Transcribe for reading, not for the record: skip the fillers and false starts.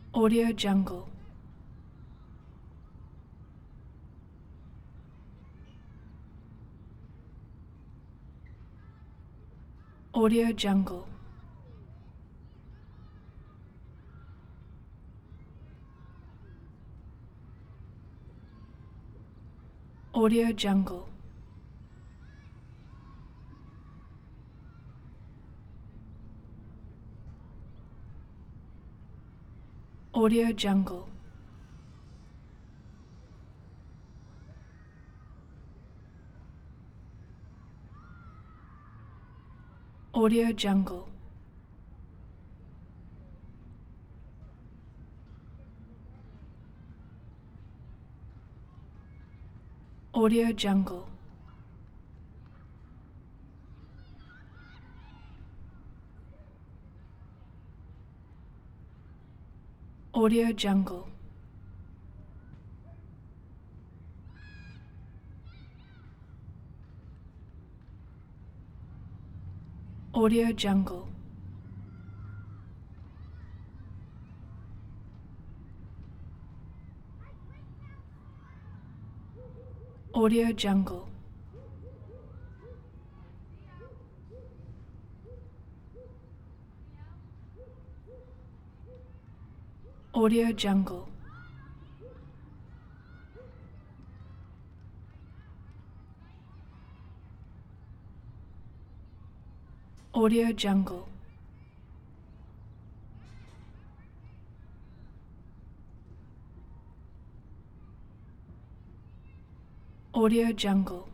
Audio Jungle. Audio Jungle. Audio Jungle. Audio Jungle. Audio Jungle. Audio Jungle. Audio Jungle. Audio Jungle. Audio Jungle. Audio Jungle. Audio Jungle. Audio Jungle.